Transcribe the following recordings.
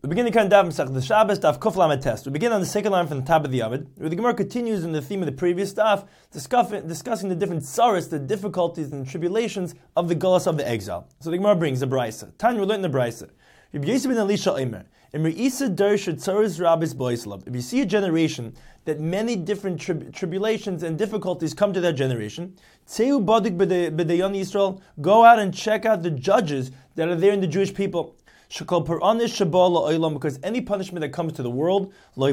We begin the Daf Masech the Shabbos Daf Kuf Lamed Test. We begin on the second line from the top of the Amud, where the Gemara continues in the theme of the previous Daf, discussing the different tsaros, the difficulties and tribulations of the Gullus of the exile. So the Gemara brings the Brisa. Tanya, we learn the Brisa. If you see a generation that many different tribulations and difficulties come to that generation, go out and check out the judges that are there in the Jewish people. Because any punishment that comes to the world,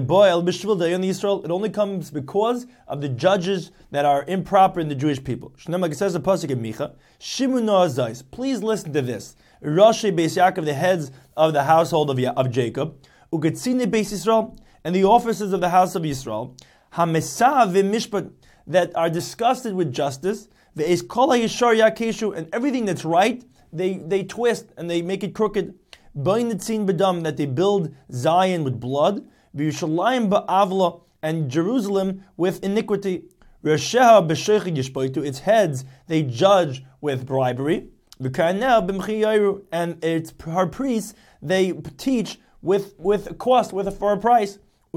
it only comes because of the judges that are improper in the Jewish people. It says the pasuk in Micha, please listen to this. Rashi Beis Yaakov, the heads of the household of Jacob, Ugetzine Beis Yisrael, and the officers of the house of Yisrael, that are disgusted with justice, and everything that's right, they twist and they make it crooked. That they build Zion with blood, and Jerusalem with iniquity. Its heads they judge with bribery, and her priests they teach with a cost, for a price.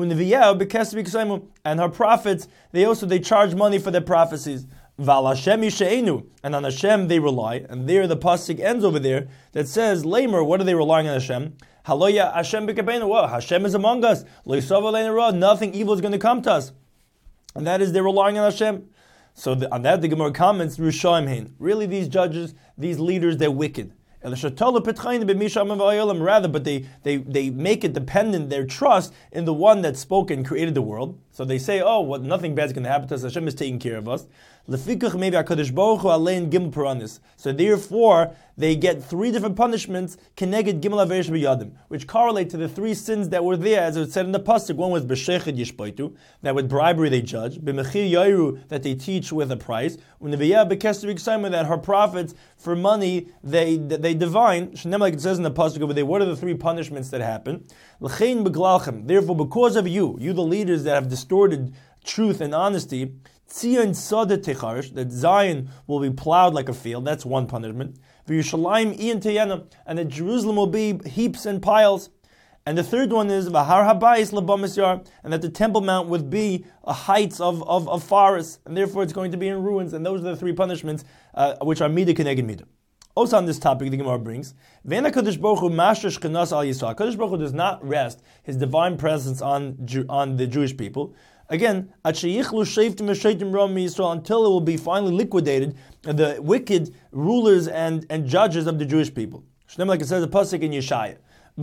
And her prophets they charge money for their prophecies. And on Hashem they rely, and there the pasuk ends over there that says, Lamer, what are they relying on Hashem? Haloya Hashem b'kabeinu. Well, Hashem is among us. Nothing evil is going to come to us, and that is they're relying on Hashem. So on that the Gemara comments, really these judges, these leaders, they're wicked. Rather, but they make it dependent, their trust in the one that spoke and created the world. So they say, nothing bad is going to happen to us. Hashem is taking care of us. So therefore, they get three different punishments, which correlate to the three sins that were there, as it said in the pasuk. One was b'shechet yishpaitu, that with bribery they judge, b'mechir yairu, that they teach with a price, that her prophets for money they divine. Like it says in the pasuk over there, what are the three punishments that happen? Therefore, because of you the leaders that have distorted truth and honesty, that Zion will be plowed like a field. That's one punishment. And that Jerusalem will be heaps and piles. And the third one is and that the Temple Mount would be a heights of forests, and therefore it's going to be in ruins. And those are the three punishments which are midah keneged midah. Also on this topic, the Gemara brings, HaKadosh Baruch Hu does not rest His divine presence on the Jewish people. Again, until it will be finally liquidated, the wicked rulers and judges of the Jewish people. Like it says the pasuk in Yeshaya,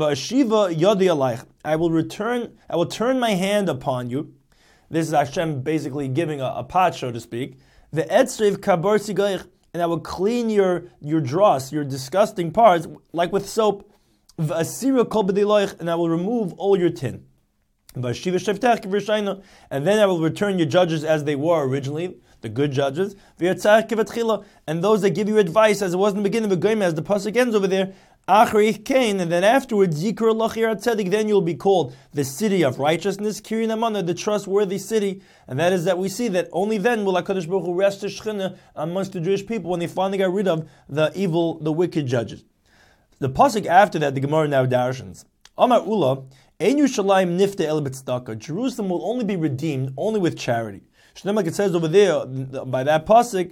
I will turn my hand upon you. This is Hashem basically giving a pot, so to speak. And I will clean your dross, your disgusting parts, like with soap. And I will remove all your tin. And then I will return your judges as they were originally, the good judges. And those that give you advice, as it was in the beginning of the as the pasuk ends over there. And then afterwards, then you'll be called the city of righteousness, the trustworthy city. And that is that we see that only then will HaKadosh Baruch Hu rest His Shechina amongst the Jewish people, when they finally got rid of the wicked judges. The pasuk after that, the Gemara now darshans. Amar Ula, Jerusalem will only be redeemed only with charity. Like it says over there by that pasuk,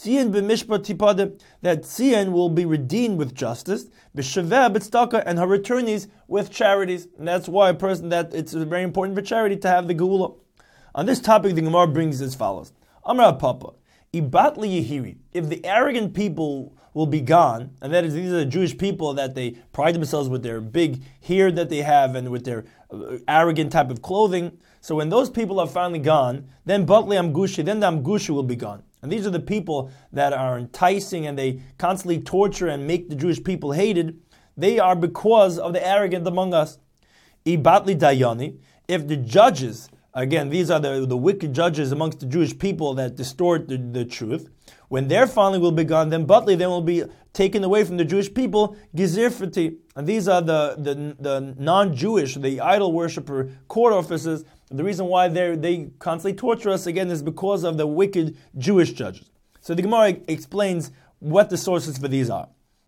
that Tzion will be redeemed with justice, and her returnees with charities. And that's why it's very important for charity to have the geula. On this topic, the Gemara brings as follows: Amar Papa, Ibatli Yehiri. If the arrogant people will be gone, and that is, these are the Jewish people that they pride themselves with their big hair that they have and with their arrogant type of clothing. So when those people are finally gone, then Batli Amgushi, then the Amgushi will be gone. And these are the people that are enticing and they constantly torture and make the Jewish people hated. They are because of the arrogant among us. Ibatli Dayani, if the judges, again, these are the wicked judges amongst the Jewish people that distort the truth, when their finally will be gone, then Batli, then will be taken away from the Jewish people, Gizirfati. And these are the non-Jewish, the idol worshiper court officers. The reason why they constantly torture us, again, is because of the wicked Jewish judges. So the Gemara explains what the sources for these are.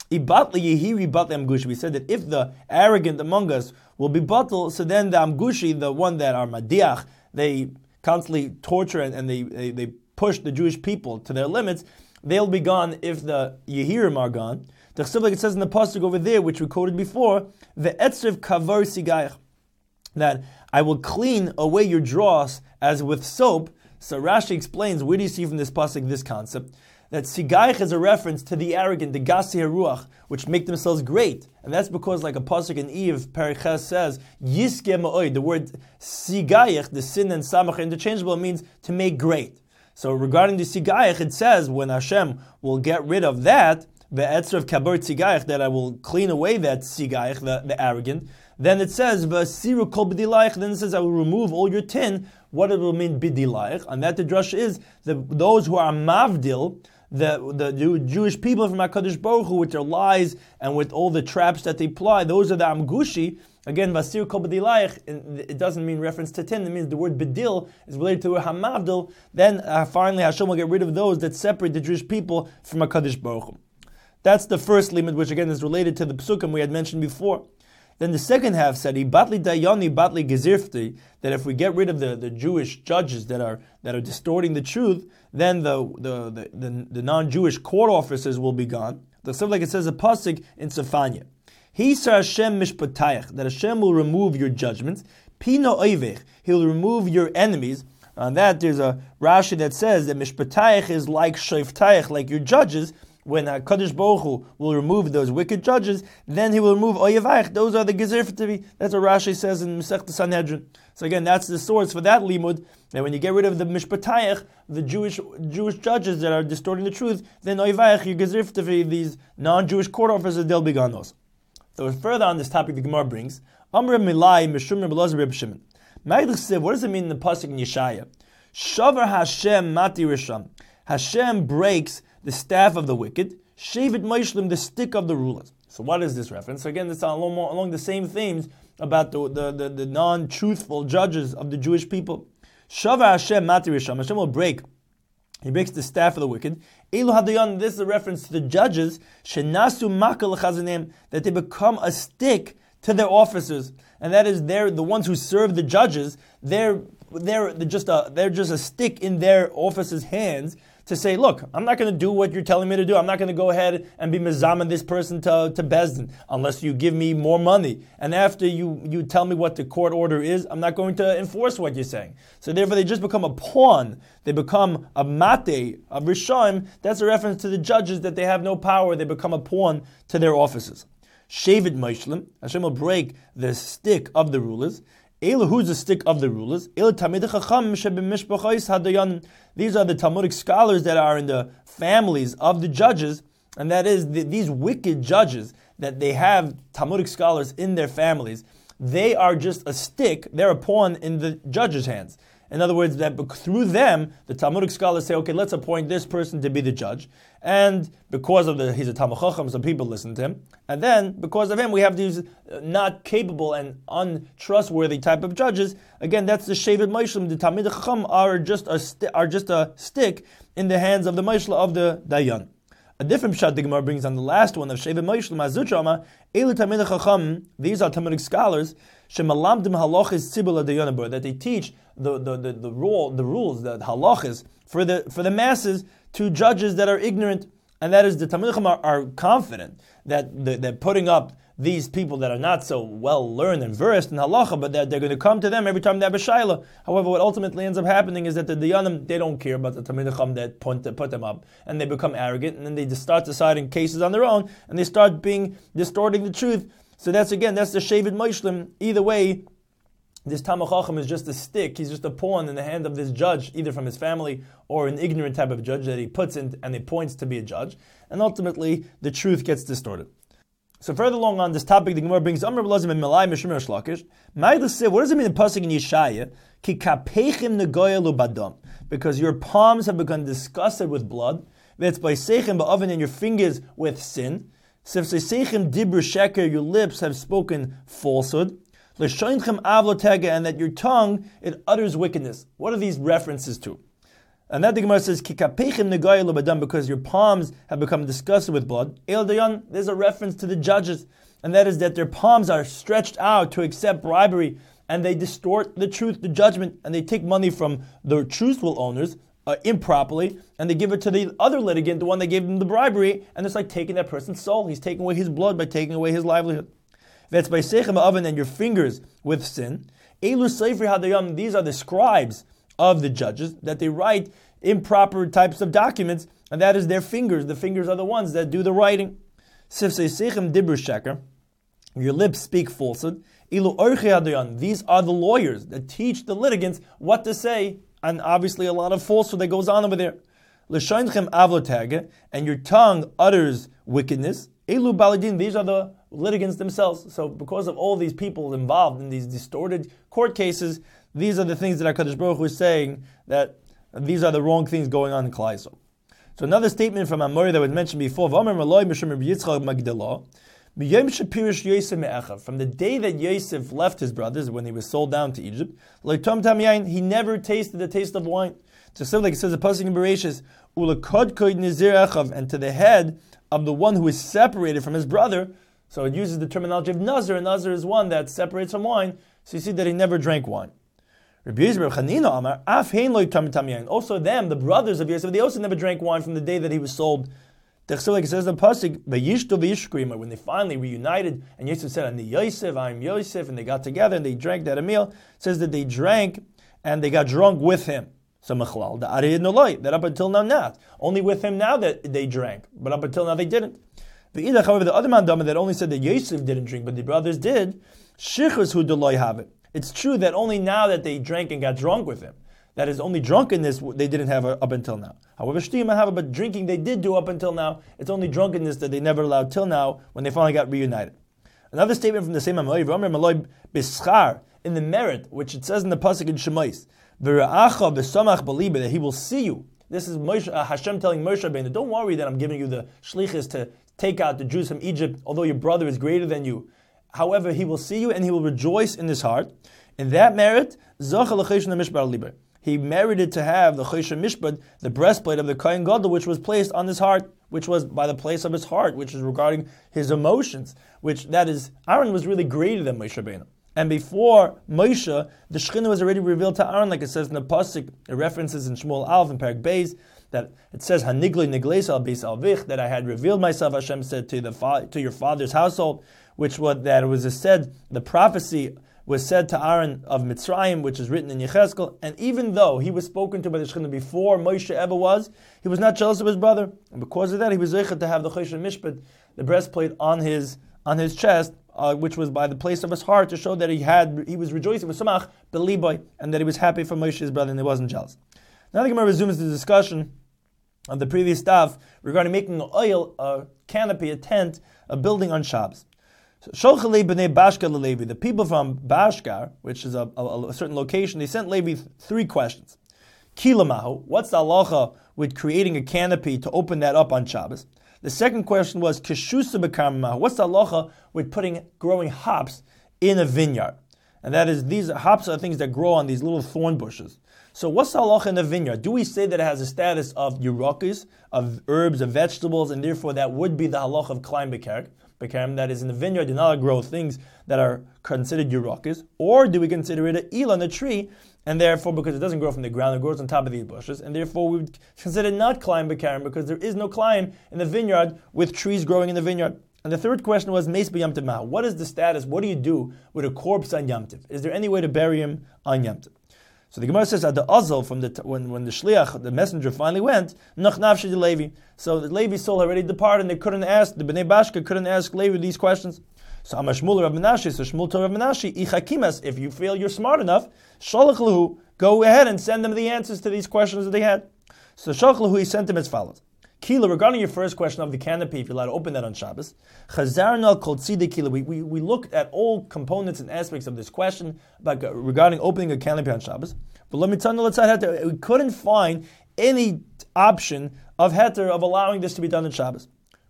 Ibatli Yehiri Batli Amgushi. We said that if the arrogant among us will be batal, so then the Amgushi, the one that are Madiach, they constantly torture and they push the Jewish people to their limits, they'll be gone if the Yehirim are gone. Like it says in the pasuk over there, which we quoted before, the Etzrev Kavar Sigayach, that I will clean away your dross as with soap. So Rashi explains, where do you see from this pasuk this concept? That Sigayach is a reference to the arrogant, the Gasi HaRuach, which make themselves great. And that's because, like a pasuk in Eve, Periches says, Yiske Ma'oy, the word Sigayach, the sin and Samach interchangeable, means to make great. So regarding the Sigayach, it says, when Hashem will get rid of that, the Etzrev Kabar Sigayach, that I will clean away that Sigayach, the arrogant, then it says, V'asiru kol b'dilayach, then it says, I will remove all your tin. What it will mean b'dilayach? And that the drush is, those who are mavdil, the Jewish people from HaKadosh Baruch Hu, with their lies and with all the traps that they ply, those are the Amgushi. Again, Vasir Kol B'dilayach, it doesn't mean reference to tin, it means the word B'dil is related to Hamavdil. Then finally Hashem will get rid of those that separate the Jewish people from HaKadosh Baruch Hu. That's the first limit, which again is related to the Psukim we had mentioned before. Then the second half said, Batli Dayani, Batli Gezirfti, that if we get rid of the Jewish judges that are distorting the truth, then the non-Jewish court officers will be gone. Like it says a pasuk in Sefania. He said Hashem mishpatayach, that Hashem will remove your judgments. Pino oivech, He'll remove your enemies. On that there's a Rashi that says that mishpatayach is like shoftayach, like your judges. When HaKadosh Baruch Hu will remove those wicked judges, then He will remove oyevayich. Those are the gezerftavi. That's what Rashi says in Masechta Sanhedrin. So again, that's the source for that limud. That when you get rid of the mishpatayich, the Jewish judges that are distorting the truth, then oyevayich, your gezerftavi, these non-Jewish court officers, they'll be gone also. So further on this topic, the Gemara brings Amr Milai Mishum Belazar Reb Shimon. What does it mean in the pasuk in Yeshaya? Shavar Hashem Mati Risham. Hashem breaks the staff of the wicked, Shevet Moishlim, the stick of the rulers. So what is this reference? So again, it's along the same themes about the non-truthful judges of the Jewish people. Shavar Hashem Mati Risham. Hashem will break. He breaks the staff of the wicked. Elu Hadayan, this is a reference to the judges, Shenasu Makal Chazanim, that they become a stick to their officers. And that is, they're the ones who serve the judges, they're just a stick in their officers' hands to say, look, I'm not going to do what you're telling me to do. I'm not going to go ahead and be mezamah this person to Bezdin unless you give me more money. And after you tell me what the court order is, I'm not going to enforce what you're saying. So therefore they just become a pawn. They become a mate, a rishayim. That's a reference to the judges, that they have no power. They become a pawn to their officers. Shevet Moishlim, Hashem will break the stick of the rulers. Who's the stick of the rulers? These are the Talmudic scholars that are in the families of the judges, and that is these wicked judges that they have Talmudic scholars in their families. They are just a stick, they're a pawn in the judge's hands. In other words, that through them, the Talmudic scholars say, okay, let's appoint this person to be the judge. And because of he's a Talmud Chacham, so people listen to him. And then, because of him, we have these not capable and untrustworthy type of judges. Again, that's the Shevet Moishlim. The Talmid Chacham are just a stick in the hands of the Moishla of the Dayan. A different pshat the Gemara brings on the last one of Shevet Moishlim, Azutrama, Elu Talmid Chacham, these are Talmudic scholars, Shemalamdim halachis tzibur l'dayanabur, that they teach the rules, the halachis for the masses to judges that are ignorant, and that is the Talmid Chacham are confident that they're putting up these people that are not so well learned and versed in halacha, but that they're going to come to them every time they have a shaila. However, what ultimately ends up happening is that the Dayanim, they don't care about the Talmid Chacham that put them up, and they become arrogant, and then they just start deciding cases on their own, and they start distorting the truth. So that's the Shevet Moishlim. Either way, this Talmid Chacham is just a stick. He's just a pawn in the hand of this judge, either from his family or an ignorant type of judge that he puts in and he points to be a judge. And ultimately, the truth gets distorted. So further along on this topic, the Gemara brings Amr Belazim and Melai Mishum Shlakish. What does it mean in pasuk in Yeshaya? Ki kapechim negoya lubadam, because your palms have become disgusted with blood. That's by seichem ba'oven, and your fingers with sin. Seichem dibur sheker, your lips have spoken falsehood. L'shoinchem avlotega, and that your tongue, it utters wickedness. What are these references to? And that the Gemara says, because your palms have become disgusted with blood. There's a reference to the judges, and that is that their palms are stretched out to accept bribery, and they distort the truth, the judgment, and they take money from the truthful owners improperly, and they give it to the other litigant, the one that gave them the bribery, and it's like taking that person's soul. He's taking away his blood by taking away his livelihood. That's by Sechem Oven and your fingers with sin. Elu Seifri Hadayam, these are the scribes of the judges, that they write improper types of documents, and that is their fingers. The fingers are the ones that do the writing. Sifsei Sechem Dibur Sheker, your lips speak falsehood. Ilu Orchei Hadayam, these are the lawyers that teach the litigants what to say, and obviously a lot of falsehood that goes on over there. L'shonchem avlotage, and your tongue utters wickedness. Elu Baladin, these are the litigants themselves. So because of all these people involved in these distorted court cases, these are the things that HaKadosh Baruch Hu is saying, that these are the wrong things going on in Klal Yisrael. So another statement from Amori that was mentioned before, from the day that Yosef left his brothers when he was sold down to Egypt, he never tasted the taste of wine. So like it says the pasuk in Bereshis, and to the head of the one who is separated from his brother. So it uses the terminology of Nazir, and Nazir is one that separates from wine. So you see that he never drank wine. Also them, the brothers of Yosef, they also never drank wine from the day that he was sold. Like it says in the pasuk, when they finally reunited, and Yosef said, "Ani Yosef, I am Yosef," and they got together and they drank that meal. It says that they drank and they got drunk with him. So Mechlal, that up until now not. Only with him now that they drank, but up until now they didn't. However, the other mandama that only said that Yosef didn't drink, but the brothers did, shichus hu deloy have it. It's true that only now that they drank and got drunk with him, that is only drunkenness they didn't have up until now. However, but drinking they did do up until now. It's only drunkenness that they never allowed till now when they finally got reunited. Another statement from the same Amoy, in the merit, which it says in the pasuk in Shemais, that he will see you. This is Hashem telling Moshe Rabbeinu, don't worry that I'm giving you the shlichus to take out the Jews from Egypt, although your brother is greater than you. However, he will see you and he will rejoice in his heart. In that merit, he merited to have the Choshen Mishpad, the breastplate of the Kohen Gadol, which was placed on his heart, which was by the place of his heart, which is regarding his emotions, which that is, Aaron was really greater than Moshe Rabbeinu. And before Moshe, the Shekhinah was already revealed to Aaron, like it says in the pasuk, it references in Shmuel Aleph and Perek Beis, that it says, Hanigli Nigleis al Beis Alvich, that I had revealed myself, Hashem said, to your father's household, which was that it was said, the prophecy was said to Aaron of Mitzrayim, which is written in Yechezkel, and even though he was spoken to by the Shekhinah before Moshe ever was, he was not jealous of his brother, and because of that, he was zeichet to have the Choshen Mishpat, the breastplate on his chest, which was by the place of his heart, to show that he was rejoicing with Samach Beliboy, and that he was happy for Moshe's brother, and he wasn't jealous. Now the Gemara resumes the discussion of the previous stuff regarding making an oil, a canopy, a tent, a building on Shabbos. Sholchalei b'nei Bashkar leLevi, the people from Bashkar, which is a certain location, they sent Levi 3 questions. Kilamahu, what's the halacha with creating a canopy to open that up on Shabbos? The second question was Keshusa b'karmamahu, what's the halacha with growing hops in a vineyard? And that is, these hops are things that grow on these little thorn bushes. So what's the halacha in a vineyard? Do we say that it has a status of yerokis, of herbs, of vegetables, and therefore that would be the halacha of Klein Bekerek? That is, in the vineyard, do not grow things that are considered yerokis, or do we consider it an ilan, a tree, and therefore, because it doesn't grow from the ground, it grows on top of these bushes, and therefore we would consider it not Klein Bekarim, because there is no Klein in the vineyard with trees growing in the vineyard. And the third question was, Meis b'Yom Tov Mahu. What is the status? What do you do with a corpse on Yom Tov? Is there any way to bury him on Yom Tov? So the Gemara says at the Azal, from when the Shliach, the messenger, finally went, Nach Nafshi de Levi. So the Levi's soul already departed, and they couldn't ask, the Bnei Bashka couldn't ask Levi these questions. So Amar Shmuel Rav Menashe, so Shmuel told Rav Menashe, Ichakimas, if you feel you're smart enough, Shalach Lahu, go ahead and send them the answers to these questions that they had. So Shalach Lahu, he sent them as follows. Kila, regarding your first question of the canopy, if you're allowed to open that on Shabbos, Chazarna Kol Tzidei Kila, we looked at all components and aspects of this question regarding opening a canopy on Shabbos. But let me tell you, we couldn't find any option of heter, of allowing this to be done on Shabbos.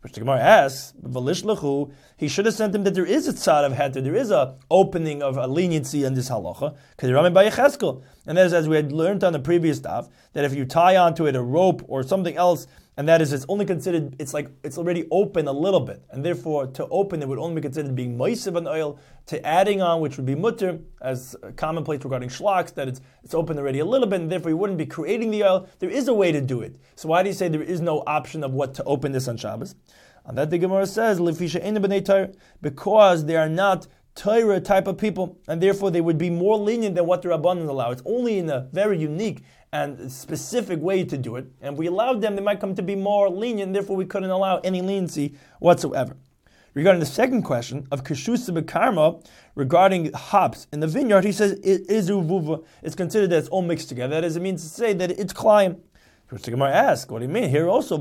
Which the Gemara asks, he should have sent him that there is a tzad of heter, there is a opening of a leniency in this halacha, because you're by Yecheskel. And that is, as we had learned on the previous daf, that if you tie onto it a rope or something else, and that is, it's only considered, it's already open a little bit, and therefore to open it would only be considered being moisiv an oil, to adding on, which would be mutter, as commonplace regarding shlaks, that it's open already a little bit, and therefore you wouldn't be creating the oil. There is a way to do it. So why do you say there is no option of what to open this on Shabbos? And that the Gemara says, because they are not Torah type of people, and therefore they would be more lenient than what the Rabbanan allow. It's only in a very unique and specific way to do it. And if we allowed them, they might come to be more lenient, and therefore we couldn't allow any leniency whatsoever. Regarding the second question of Keshusa B'Karma, regarding hops in the vineyard, he says it is uvuva. It's considered that it's all mixed together. That is, it means to say that it's klayim. Which the Gemara asks, what do you mean? Here also,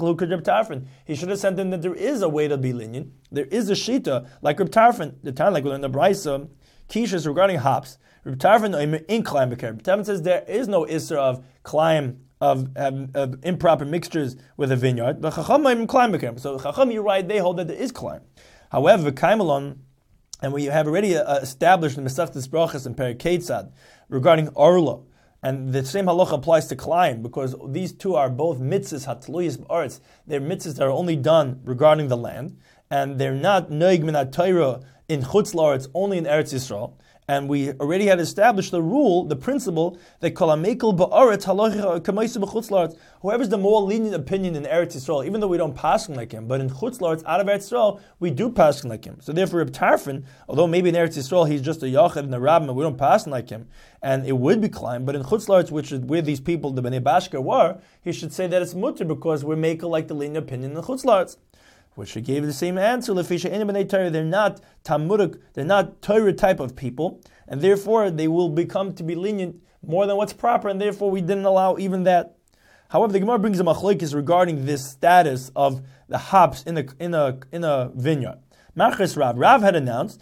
he should have sent in that there is a way to be lenient. There is a shita, like Reb Tarfon, the time like we learned in the Brisa, Kishas regarding hops. Reb Tarfon in Klayim B'Ker. Reb Tarfon says there is no isser of Klayim, of improper mixtures with a vineyard. But Chacham Klayim B'Ker. So Chacham, you're right, they hold that there is Klayim. However, Kaimalon, and we have already established in Mesachtes Brachas and Perek Ketzad regarding Orlo, and the same halacha applies to Klayim, because these two are both mitzvahs hatluyis b'aretz. They're mitzvahs that are only done regarding the land, and they're not noig min ha-Torah in chutz la'aretz, only in Eretz Yisrael. And we already had established the rule, the principle, that kol hamekel ba'aretz halacha k'maisa b'chutz la'aretz. Whoever's the more lenient opinion in Eretz Yisrael, even though we don't paskin like him, but in chutz la'aretz, out of Eretz Yisrael, we do paskin like him. So therefore, Reb Tarfon, although maybe in Eretz Yisrael he's just a yachid and a rabbin, and we don't paskin like him, and it would be Klayim, but in chutz la'aretz, which is where these people, the Bnei Bashkar, were, he should say that it's mutter because we're making like the lenient opinion in chutz la'aretz. Which he gave the same answer. They're not Talmudic, they're not Torah type of people, and therefore they will become to be lenient more than what's proper, and therefore we didn't allow even that. However, the Gemara brings a machlokes regarding this status of the hops in a vineyard. Machris Rav had announced,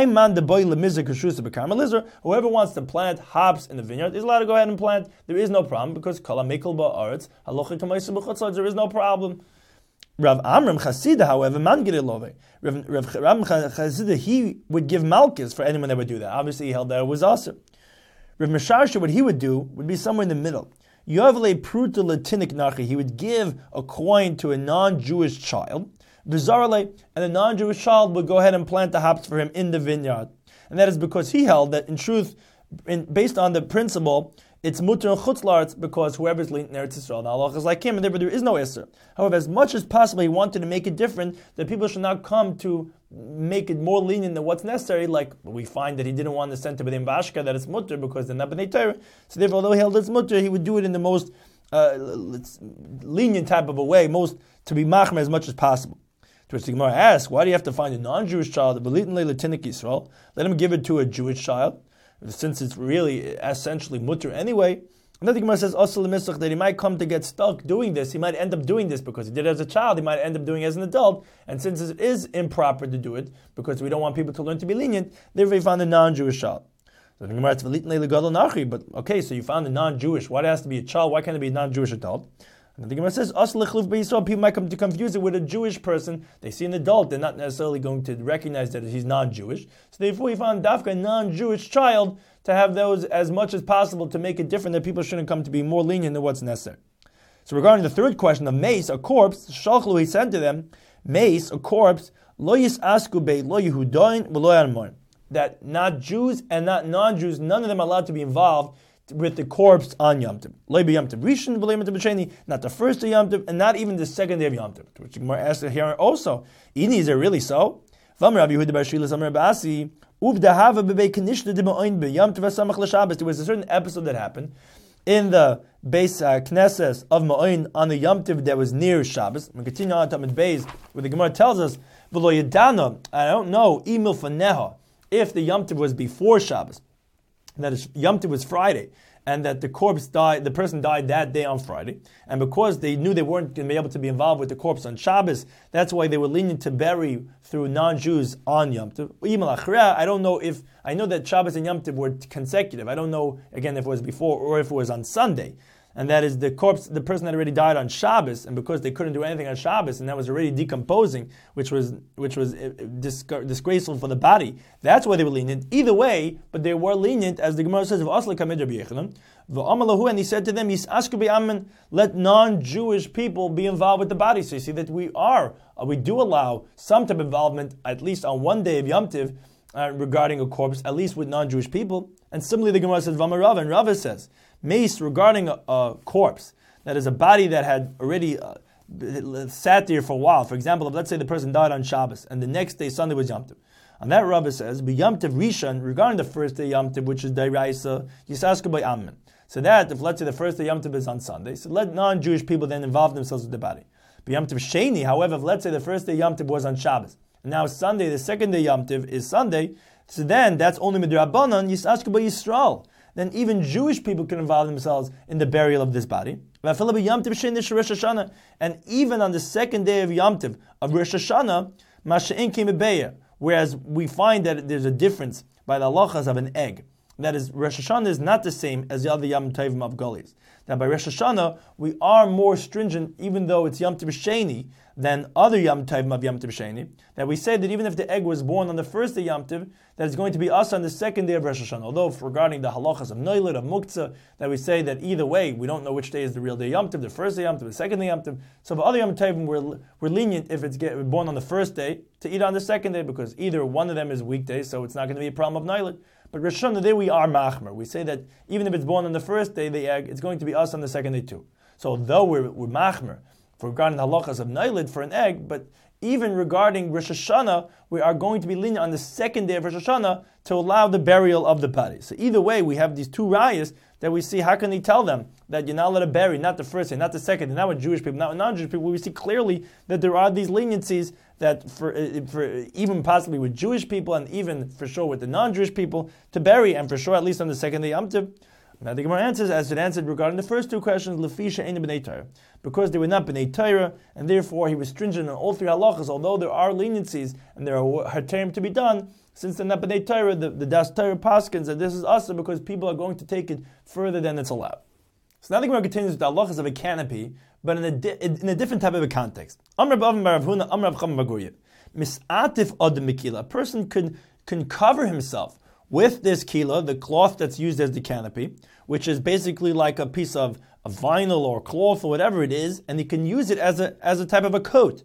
whoever wants to plant hops in the vineyard is allowed to go ahead and plant. There is no problem because there is no problem. Rav Amram Chasida, however, Rav Chasida, he would give malchus for anyone that would do that. Obviously, he held that it was awesome. Rav Mesharsha, what he would do would be somewhere in the middle. Yovle Pruta Latinik Nachi, he would give a coin to a non-Jewish child. Bizarrely, and the non-Jewish child would go ahead and plant the hops for him in the vineyard. And that is because he held that, in truth, based on the principle, it's mutter and chutz la'aretz because whoever's lenient in Eretz Yisrael, the halacha is like him, and therefore there is no isser. However, as much as possible, he wanted to make it different, that people should not come to make it more lenient than what's necessary, like we find that he didn't want to send to Bnei Bashka that it's mutter because they're not Bnei Torah. So therefore, although he held it's mutter, he would do it in the most lenient type of a way, most to be machmer as much as possible. To which the Gemara asks, why do you have to find a non-Jewish child, let him give it to a Jewish child, since it's really essentially mutter anyway? And then the Gemara says also that he might come to get stuck doing this. He might end up doing this because he did it as a child. He might end up doing it as an adult. And since it is improper to do it, because we don't want people to learn to be lenient, therefore he found a non-Jewish child. So the Gemara says, but okay, so you found a non-Jewish. Why it has to be a child? Why can't it be a non-Jewish adult? And the Gemara says, people might come to confuse it with a Jewish person. They see an adult, they're not necessarily going to recognize that he's non-Jewish. So therefore he found dafka a non-Jewish child to have those as much as possible to make it different, that people shouldn't come to be more lenient than what's necessary. So regarding the third question of mace, a corpse, Shalchlu, he said to them, mace, a corpse, lo yisasku be lo Yehudain v'lo Armoin, that not Jews and not non-Jews, none of them are allowed to be involved with the corpse on Yom Tov. Lo be Yom Tov Rishon, v'lo Yom Tov B'Sheni, not the first day of Yom Tov, and not even the second day of Yom Tov. Which Gemara asked here also, Ini, is it really so? There was a certain episode that happened in the Beis Knesses of Ma'oin on the Yom Tov that was near Shabbos. We continue on to Talmud Beis, where the Gemara tells us, I don't know, if the Yom Tov was before Shabbos, that is, Yom Tov was Friday, and that the corpse died, the person died that day on Friday, and because they knew they weren't going to be able to be involved with the corpse on Shabbos, that's why they were lenient to bury through non-Jews on Yom Tov. I don't know if, I know that Shabbos and Yom Tov were consecutive. I don't know, again, if it was before or if it was on Sunday. and that is the corpse, the person that already died on Shabbos, and because they couldn't do anything on Shabbos, and that was already decomposing, which was disgraceful for the body. That's why they were lenient. Either way, but they were lenient, as the Gemara says of Asla Kamid Rabbi Yechanan, and he said to them, let non-Jewish people be involved with the body. So you see that we do allow some type of involvement, at least on one day of Yom Tiv, regarding a corpse, at least with non-Jewish people. And similarly, the Gemara says, V'amar and Rava says, Mace, regarding a corpse, that is a body that had already sat there for a while. For example, if let's say the person died on Shabbos, and the next day, Sunday, was Yom Tiv. On that, Rava says, Yom Tiv Rishon, regarding the first day Yom Tiv, which is Dairaisa, Yisasku by Amman. So that, if let's say the first day Yom Tiv is on Sunday, so let non-Jewish people then involve themselves with the body. But Yom Tiv Sheni, however, if let's say the first day Yom Tiv was on Shabbos, and now Sunday, the second day Yom Tiv is Sunday, so then that's only Midrabanan, Yisasku by Yisrael. Then even Jewish people can involve themselves in the burial of this body. And even on the second day of Yom Tiv, of Rosh Hashanah, Masha'in came a whereas we find that there's a difference by the halachas of an egg. That is, Rosh Hashanah is not the same as the other Yom Tovim of Golis. That by Rosh Hashanah, we are more stringent, even though it's Yom Tov Sheni, than other Yom Tovim of Yom Tov Sheni. That we say that even if the egg was born on the first day Yom Tov, that it's going to be us on the second day of Rosh Hashanah. Although, regarding the halachas of Noilid, of Muktzah, that we say that either way, we don't know which day is the real day Yom Tov, the first day Yom Tov, the second day Yom Tov. So for other Yom Tovim, we're lenient if it's born on the first day to eat on the second day, because either one of them is weekday, so it's not going to be a problem of Noilid. But Rosh Hashanah, there we are machmer. We say that even if it's born on the first day, the egg, it's going to be us on the second day too. So although we're machmer for regarding the halachas of Nailid for an egg, but even regarding Rosh Hashanah, we are going to be lenient on the second day of Rosh Hashanah to allow the burial of the body. So either way, we have these two rayas that we see. How can they tell them that you're not allowed to bury, not the first day, not the second day, not with Jewish people, not with non-Jewish people? We see clearly that there are these leniencies that for even possibly with Jewish people, and even for sure with the non-Jewish people, to bury, and for sure at least on the second day Yom Tov. Now the Gemara answers, as it answered regarding the first two questions, Lefisha ain't b'nei Torah, because they were not b'nei Torah, and therefore he was stringent on all three halachas. Although there are leniencies and there are haterim to be done, since they're not b'nei Torah, the Das Torah paskins, and this is also because people are going to take it further than it's allowed. So now the Gemara continues with the halachas of a canopy, but in a different type of a context. A person can cover himself with this kila, the cloth that's used as the canopy, which is basically like a piece of a vinyl or cloth or whatever it is, and he can use it as a type of a coat.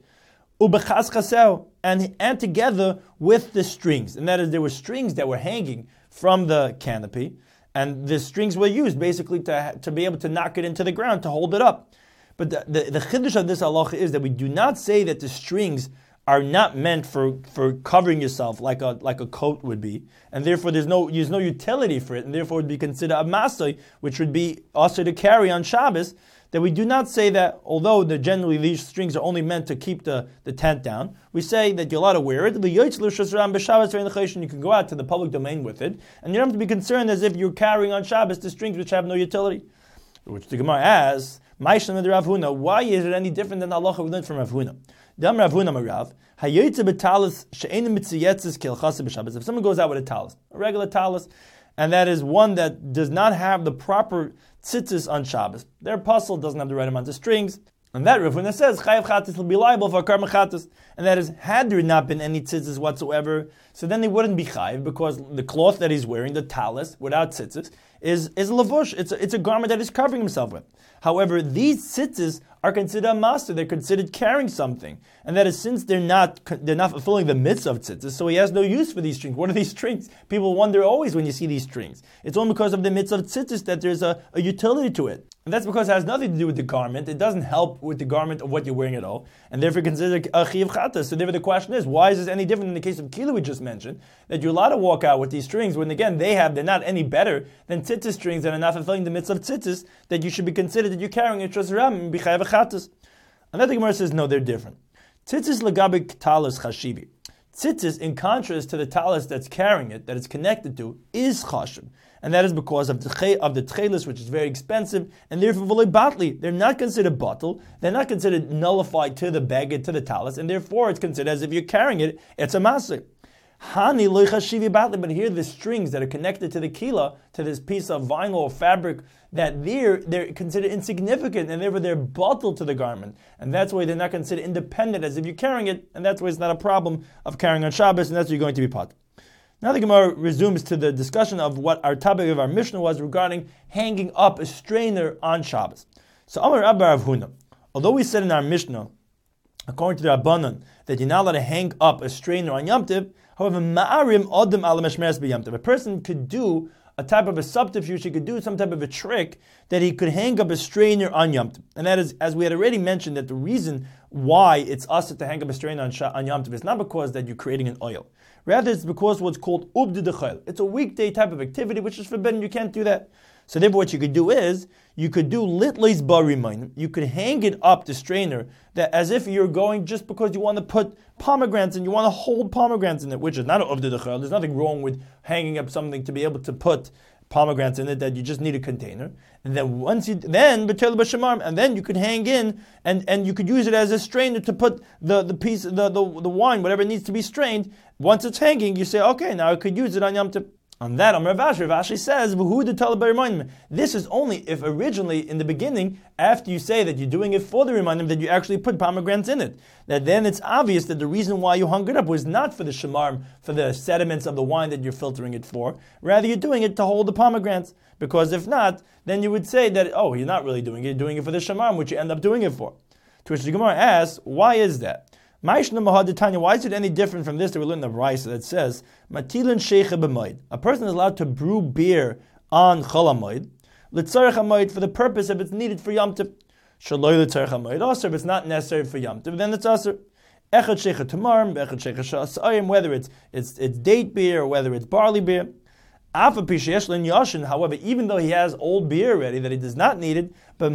And together with the strings. And that is, there were strings that were hanging from the canopy, and the strings were used basically to be able to knock it into the ground, to hold it up. But the chiddush of this halacha is that we do not say that the strings are not meant for covering yourself like a coat would be, and therefore there's no utility for it, and therefore it would be considered a masay, which would be also to carry on Shabbos. That we do not say that, although generally these strings are only meant to keep the tent down, we say that you're allowed to wear it. You can go out to the public domain with it, and you don't have to be concerned as if you're carrying on Shabbos the strings which have no utility. Which the Gemara asks, why is it any different than the halacha we learned from Rav Huna? If someone goes out with a talis, a regular talis, and that is one that does not have the proper tzitzis on Shabbos, their puzzle doesn't have the right amount of strings, and that Rav Huna says chayav chatas will be liable for karma chatas, and that is, had there not been any tzitzis whatsoever, so then they wouldn't be chayav, because the cloth that he's wearing, the talis without tzitzis, is lavush. It's a garment that he's covering himself with. However, these tzitzis are considered a master. They're considered carrying something, and that is, since they're not fulfilling the mitzvah of tzitzis, so he has no use for these strings. What are these strings? People wonder always when you see these strings. It's only because of the mitzvah of tzitzis that there's a utility to it, and that's because it has nothing to do with the garment. It doesn't help with the garment of what you're wearing at all, and therefore considered a chiyav chatas. So therefore the question is, why is this any different in the case of kila we just mentioned, that you're allowed to walk out with these strings when again they're not any better than tzitzis strings that are not fulfilling the mitzvah of tzitzis, that you should be considered that you're carrying a trasram and be chayav chatas. Another Gemara says, no, they're different. Tzitzis legabik talis chashivi. Tzitzis, in contrast to the talis that's carrying it, that it's connected to, is chashiv. And that is because of the tchelis, which is very expensive, and therefore v'loi batli. They're not considered batel, they're not considered nullified to the beged, to the talis, and therefore it's considered as if you're carrying it, it's a maseh. Hani loichashivi batli, but here the strings that are connected to the kila, to this piece of vinyl or fabric, that they're considered insignificant, and therefore they're bottled to the garment, and that's why they're not considered independent as if you're carrying it, and that's why it's not a problem of carrying on Shabbos, and that's why you're going to be pot. Now the Gemara resumes to the discussion of what our topic of our Mishnah was regarding hanging up a strainer on Shabbos. So Amar Rabbi Rav Huna, although we said in our Mishnah, according to the Rabbanan, that you're not allowed to hang up a strainer on Yom Tov, however, ma'arim odem ala meshmeres b'Yom Tov. A person could do a type of a subterfuge, he could do some type of a trick that he could hang up a strainer on Yom Tov. And that is, as we had already mentioned, that the reason why it's us to hang up a strainer on Yom Tov is not because that you're creating an oil. Rather, it's because what's called ubdi dechayil. It's a weekday type of activity which is forbidden. You can't do that. So therefore, what you could do is you could do litleis barimayim. You could hang it up the strainer that as if you're going just because you want to put pomegranates and you want to hold pomegranates in it, which is not an ubdi dechayil. There's nothing wrong with hanging up something to be able to put pomegranates in it, that you just need a container. And then betel b'shamar, and then you could hang in and you could use it as a strainer to put the piece the wine, whatever needs to be strained. Once it's hanging, you say, okay, now I could use it on Yom Tov. On that, Rav Ashi says, this is only if originally, in the beginning, after you say that you're doing it for the reminder, that you actually put pomegranates in it. That then it's obvious that the reason why you hung it up was not for the shamarm, for the sediments of the wine that you're filtering it for. Rather, you're doing it to hold the pomegranates. Because if not, then you would say that, oh, you're not really doing it, you're doing it for the shamarm, which you end up doing it for. To which the Gemara asks, why is that? Why is it any different from this that we learned in the Raisa that says, Matilin Sheikha b'moed? A person is allowed to brew beer on Chol HaMoed, L'tzarech HaMoed, for the purpose if it's needed for Yom Tov. Shaloi L'tzarech HaMoed, also if it's not necessary for Yom Tov, then it's also Echad Sheikha Tamar, Echad Sheikha Sha'asayim, whether it's date beer or whether it's barley beer. However, even though he has old beer already that he does not need it, but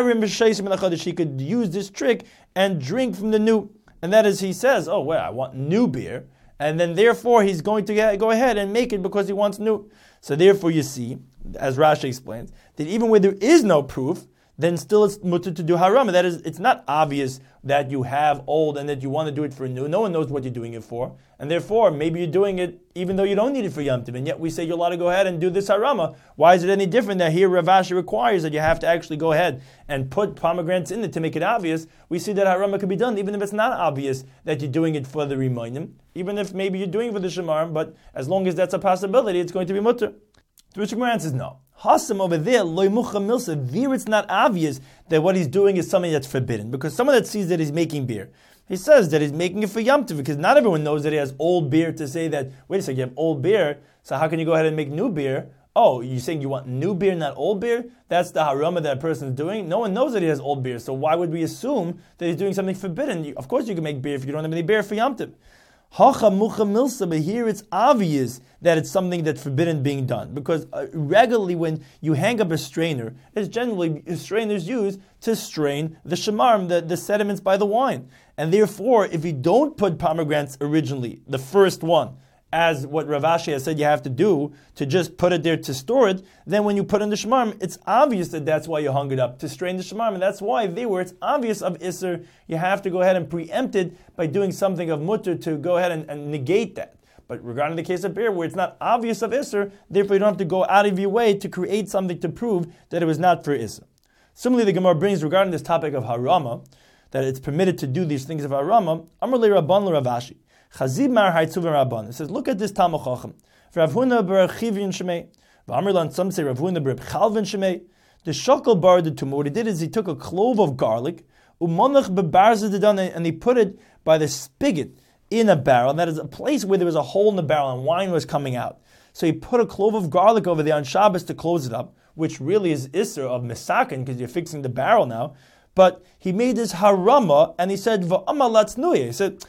he could use this trick and drink from the new. And that is, he says, oh, well, I want new beer. And then therefore he's going to go ahead and make it because he wants new. So therefore you see, as Rashi explains, that even where there is no proof, then still it's mutter to do haram. That is, it's not obvious that you have old and that you want to do it for new. No one knows what you're doing it for. And therefore, maybe you're doing it even though you don't need it for Yom Tov. And yet we say you're allowed to go ahead and do this harama. Why is it any different that here Rav Ashi requires that you have to actually go ahead and put pomegranates in it to make it obvious? We see that harama could be done even if it's not obvious that you're doing it for the reminim. Even if maybe you're doing it for the shemarim, but as long as that's a possibility, it's going to be mutter. To which Gemara answers no. Hasam over there, loy mucha milsa, there it's not obvious that what he's doing is something that's forbidden. Because someone that sees that he's making beer, he says that he's making it for Yom Tov, because not everyone knows that he has old beer to say that, wait a second, you have old beer, so how can you go ahead and make new beer? Oh, you're saying you want new beer, not old beer? That's the harama that person's doing. No one knows that he has old beer, so why would we assume that he's doing something forbidden? Of course you can make beer if you don't have any beer for Yom Tov. Hacha mucha milsa, but here it's obvious that it's something that's forbidden being done. Because regularly when you hang up a strainer, it's generally strainers used to strain the shemarm, the sediments by the wine. And therefore, if you don't put pomegranates originally, the first one, as what Rav Ashi has said you have to do, to just put it there to store it, then when you put in the shemarm, it's obvious that that's why you hung it up, to strain the shemarm, and that's why where it's obvious of Isser, you have to go ahead and preempt it by doing something of mutter to go ahead and negate that. But regarding the case of beer, where it's not obvious of Isser, therefore you don't have to go out of your way to create something to prove that it was not for Isser. Similarly, the Gemara brings regarding this topic of harama, that it's permitted to do these things of harama, Amar le Rabban le Rav Ashi. Chazib mar haitzuv Rabban. It says, look at this Talmud Chacham. Rav Huna bar Chivin Shemei. V'Amrlan, some say Rav Huna bar Chalvin Shemei. The shakal bar the tumor. What he did is he took a clove of garlic, umonach bebarza dedan, and he put it by the spigot in a barrel. And that is a place where there was a hole in the barrel and wine was coming out. So he put a clove of garlic over there on Shabbos to close it up, which really is Isser of Mesakin, because you're fixing the barrel now. But he made this harama, and he said, V'ama latznuye. He said,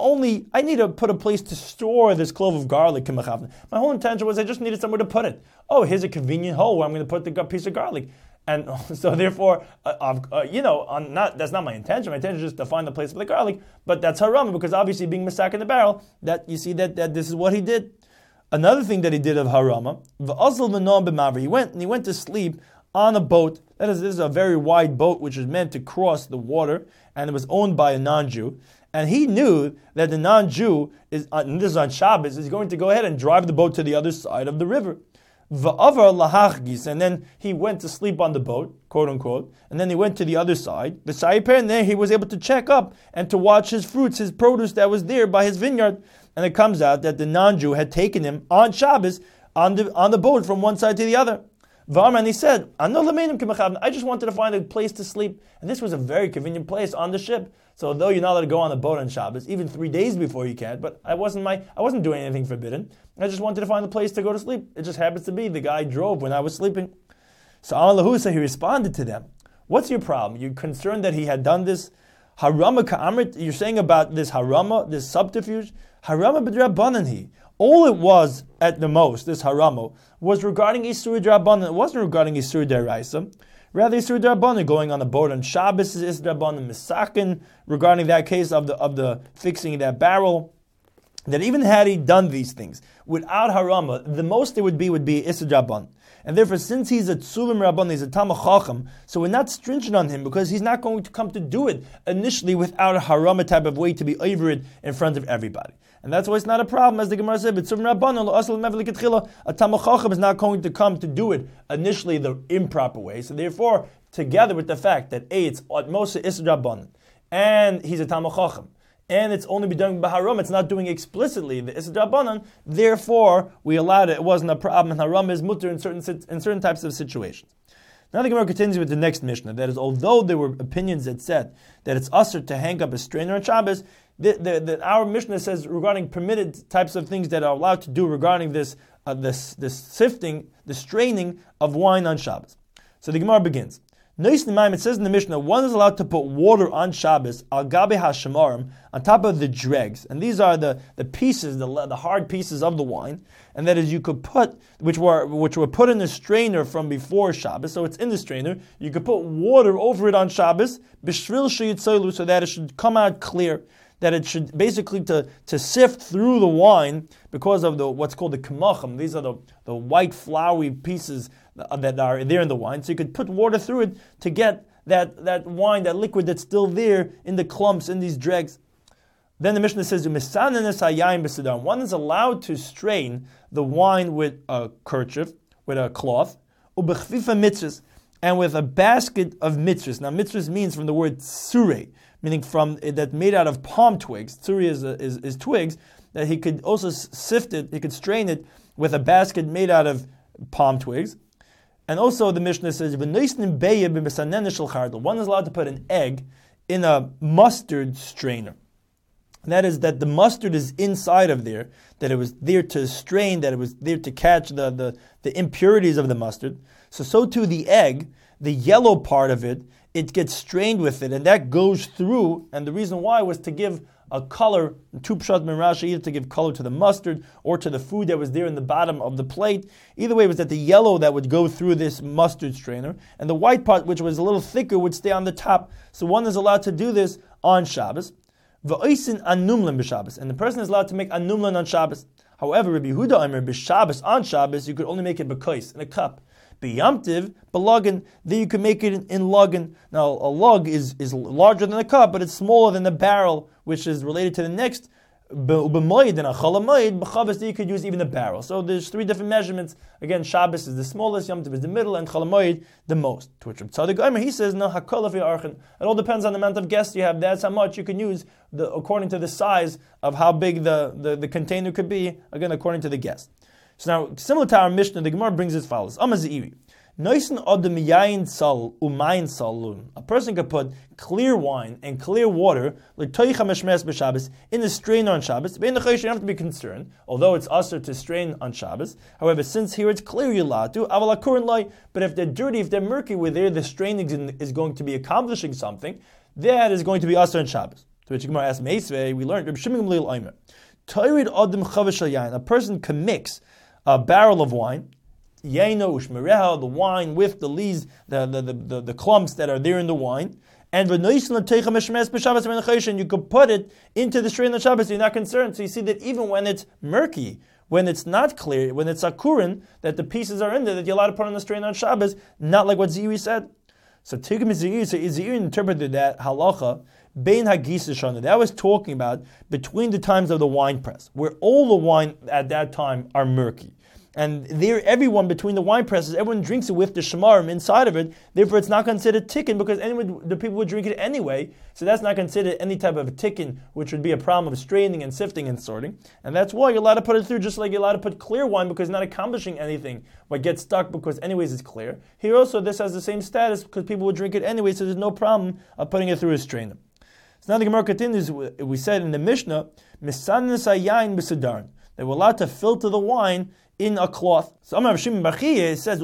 I need to put a place to store this clove of garlic. My whole intention was I just needed somewhere to put it. Oh, here's a convenient hole where I'm going to put the piece of garlic. And so therefore, that's not my intention. My intention is just to find the place for the garlic. But that's haram, because obviously being misak in the barrel, that you see that this is what he did. Another thing that he did of harama, he went to sleep on a boat That is, this is a very wide boat which is meant to cross the water, and it was owned by a non-Jew. And he knew that the non-Jew, and this is on Shabbos, is going to go ahead and drive the boat to the other side of the river. Va'avar lahachgis, and then he went to sleep on the boat, quote unquote, and then he went to the other side, and there he was able to check up and to watch his fruits, his produce that was there by his vineyard. And it comes out that the non-Jew had taken him on Shabbos on the boat from one side to the other. And he said, I just wanted to find a place to sleep. And this was a very convenient place on the ship. So though you're not allowed to go on the boat on Shabbos, even 3 days before you can, but I wasn't doing anything forbidden. I just wanted to find a place to go to sleep. It just happens to be the guy drove when I was sleeping. So Amal Lahusa, he responded to them, what's your problem? You're concerned that he had done this? Harama ka'amrit, you're saying about this harama, this subterfuge? Harama b'drabanan. All it was, at the most, this haramo, was regarding Isur Drabanan. It wasn't regarding Isur Deraisa. Rather, Isur Drabanan, going on a boat on Shabbos is Isur Drabanan Misakin, regarding that case of the fixing that barrel. That even had he done these things, without harama, the most it would be Isur Drabanan. And therefore, since he's a Tzulim Rabban, he's a Talmid Chacham, so we're not stringent on him because he's not going to come to do it initially without a harama type of way to be over it in front of everybody. And that's why it's not a problem, as the Gemara said, a Talmid Chacham is not going to come to do it initially the improper way. So therefore, together with the fact that it's at most Isur Rabban, and he's a Talmid Chacham, and it's only be done by haram, it's not doing explicitly the Isur Rabbanan, therefore we allowed it. It wasn't a problem, and haram is mutter in certain types of situations. Now the Gemara continues with the next Mishnah. That is, although there were opinions that said that it's usher to hang up a strainer on Shabbos, our Mishnah says regarding permitted types of things that are allowed to do regarding this sifting, the straining of wine on Shabbos. So the Gemara begins. It says in the Mishnah, one is allowed to put water on Shabbos al gabe hashamarim, on top of the dregs, and these are the pieces, the hard pieces of the wine, and that is you could put, which were put in the strainer from before Shabbos, so it's in the strainer. You could put water over it on Shabbos, b'shvil sheyitzolu, so that it should come out clear, that it should basically to sift through the wine because of what's called the kamachim. These are the white floury pieces that are there in the wine. So you could put water through it to get that wine, that liquid that's still there in the clumps, in these dregs. Then the Mishnah says, one is allowed to strain the wine with a kerchief, with a cloth, and with a basket of mitzvahs. Now mitzvahs means from the word tsure, meaning from that made out of palm twigs. Tsuri is twigs, that he could also sift it, he could strain it with a basket made out of palm twigs. And also the Mishnah says, one is allowed to put an egg in a mustard strainer. And that is that the mustard is inside of there, that it was there to strain, that it was there to catch the impurities of the mustard. So too the egg, the yellow part of it, it gets strained with it, and that goes through, and the reason why was to give a color, two pshat min Rashi, either to give color to the mustard or to the food that was there in the bottom of the plate. Either way, it was that the yellow that would go through this mustard strainer, and the white part, which was a little thicker, would stay on the top. So one is allowed to do this on Shabbos. V'oisin anumlan b'Shabbos, and the person is allowed to make anumlan on Shabbos. However, Rabbi Yehuda Omer b'Shabbos, on Shabbos, you could only make it b'kos, in a cup. B'yamtiv, b'lugin, then you can make it in lugin. Now, a lug is larger than a cup, but it's smaller than the barrel, which is related to the next. B'moed and a chalamoed, b'chavas, you could use even the barrel. So there's 3 different measurements. Again, Shabbos is the smallest, Yom Tov is the middle, and chalamoed the most. To which Tzaddik Omer, he says, no, hakol fi archen. It all depends on the amount of guests you have. That's how much you can use, according to the size of how big the container could be, again, according to the guest. So now, similar to our Mishnah, the Gemara brings as follows. Amaziri. A person could put clear wine and clear water in the strainer on Shabbos. You don't have to be concerned, although it's usher to strain on Shabbos. However, since here it's clear you're allowed to, but if they're dirty, if they're murky, where there the straining is going to be accomplishing something, that is going to be usher on Shabbos. To which Gemara asks, we learned, a person can mix a barrel of wine, the wine with the leaves, the clumps that are there in the wine, and you could put it into the strain of Shabbos, you're not concerned. So you see that even when it's murky, when it's not clear, when it's akurin, that the pieces are in there, that you're allowed to put on the strain on Shabbos, not like what Ziri said. So Tigim Izir interpreted that halacha Bein Hagisa Shana. That was talking about between the times of the wine press, where all the wine at that time are murky. And there, everyone between the wine presses, everyone drinks it with the shemarim inside of it. Therefore, it's not considered tikkun because the people would drink it anyway. So that's not considered any type of a tikkun, which would be a problem of straining and sifting and sorting. And that's why you're allowed to put it through, just like you're allowed to put clear wine because it's not accomplishing anything, but gets stuck because anyways it's clear. Here also, this has the same status because people would drink it anyway, so there's no problem of putting it through a strainer. So now the Gemara continues. We said in the Mishnah, "Misanis hayayin b'sedarin." They were allowed to filter the wine in a cloth. So Amar Rav Shimon bar Chiya says,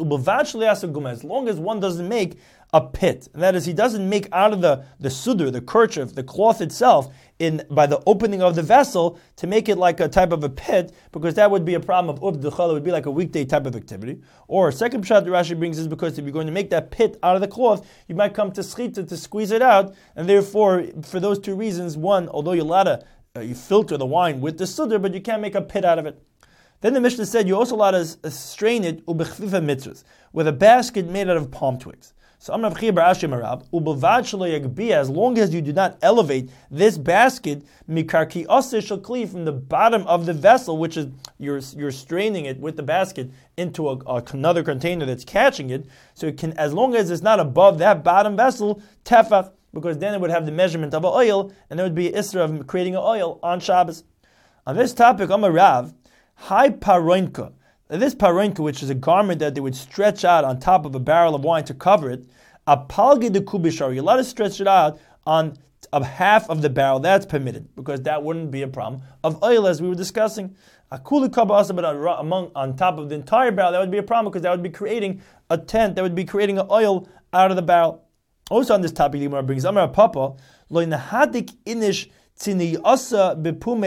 as long as one doesn't make a pit, and that is, he doesn't make out of the sudr, the kerchief, the cloth itself, by the opening of the vessel to make it like a type of a pit, because that would be a problem of ubduchal. It would be like a weekday type of activity. Or second pshat Rashi brings is because if you're going to make that pit out of the cloth, you might come to schita to squeeze it out, and therefore, for those two reasons, one, although you're allowed to you filter the wine with the sudr, but you can't make a pit out of it. Then the Mishnah said you're also allowed to strain it ubechvifa mitzvahs with a basket made out of palm twigs. So Amar Rav Chiya bar Ashi Marab ubavad shelo yagbia, as long as you do not elevate this basket mikarki osir shel kli, from the bottom of the vessel, which is you're straining it with the basket into another container that's catching it. So it can, as long as it's not above that bottom vessel, tefach, because then it would have the measurement of an oil, and there would be an isra of creating an oil on Shabbos. On this topic, Amar Rav, Hi paronka. This paronka, which is a garment that they would stretch out on top of a barrel of wine to cover it, a palge de kubishar, you're allowed to stretch it out on half of the barrel. That's permitted because that wouldn't be a problem of oil, as we were discussing. A kuli kabasa, but on top of the entire barrel, that would be a problem because that would be creating a tent. That would be creating an oil out of the barrel. Also on this topic, the Gemara brings Amar Papa lo nahadik inish. A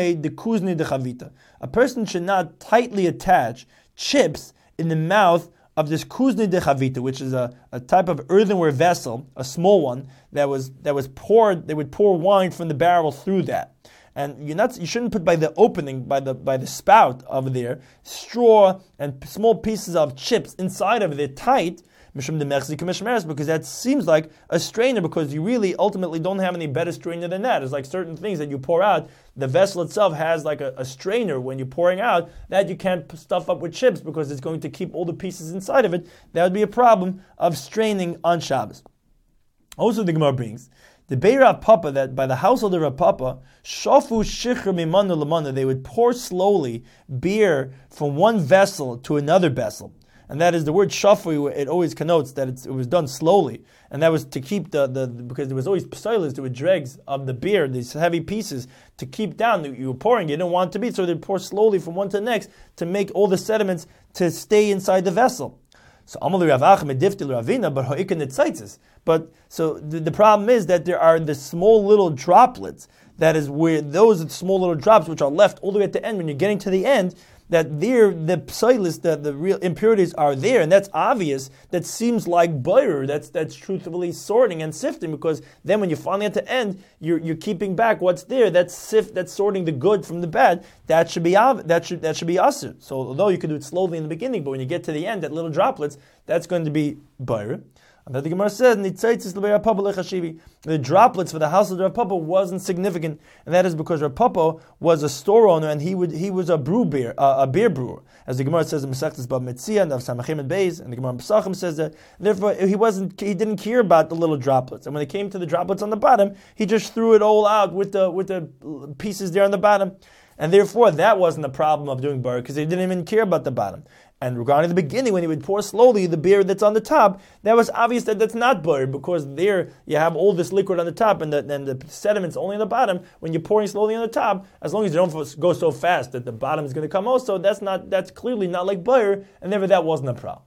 person should not tightly attach chips in the mouth of this kuzni de chavita, which is a type of earthenware vessel, a small one that was poured. They would pour wine from the barrel through that, and you shouldn't put by the opening, by the spout of there, straw and small pieces of chips inside of it tight. Because that seems like a strainer, because you really ultimately don't have any better strainer than that. It's like certain things that you pour out, the vessel itself has like a strainer when you're pouring out, that you can't stuff up with chips because it's going to keep all the pieces inside of it. That would be a problem of straining on Shabbos. Also the Gemara brings, the Beir Rav Papa, that by the household of Rav Papa, shafu shichr mimana lemana, they would pour slowly beer from one vessel to another vessel. And that is the word shafu, it always connotes that it was done slowly. And that was to keep because there was always psilas, there were dregs of the beer, these heavy pieces, to keep down. You were pouring, you didn't want it to be, so they'd pour slowly from one to the next to make all the sediments to stay inside the vessel. So Amalei Rav Achmed Diftil Ravina, but Ho'ikan Nitzaitzis. But so the problem is that there are the small little droplets. That is where those small little drops, which are left all the way at the end, when you're getting to the end, that there the psilis, the real impurities are there, and that's obvious. That seems like butter. That's truthfully sorting and sifting, because then when you're finally at the end, you're keeping back what's there. That's sorting the good from the bad. That should be asur. So although you could do it slowly in the beginning, but when you get to the end, that little droplets, that's going to be butter. And then the Gemara says, the droplets for the house of Rav Papa wasn't significant, and that is because Rav Papa was a store owner, and he was a beer brewer, as the Gemara says in Masechtas Bab Metzia and Samachim and Beis, and the Gemara in Pesachim says that. Therefore, he didn't care about the little droplets, and when it came to the droplets on the bottom, he just threw it all out with the pieces there on the bottom, and therefore that wasn't a problem of doing bar because he didn't even care about the bottom. And regarding the beginning, when he would pour slowly the beer that's on the top, that was obvious that that's not butter, because there you have all this liquid on the top and the sediment's only on the bottom. When you're pouring slowly on the top, as long as you don't go so fast that the bottom is going to come also, that's clearly not like butter, and never that wasn't a problem.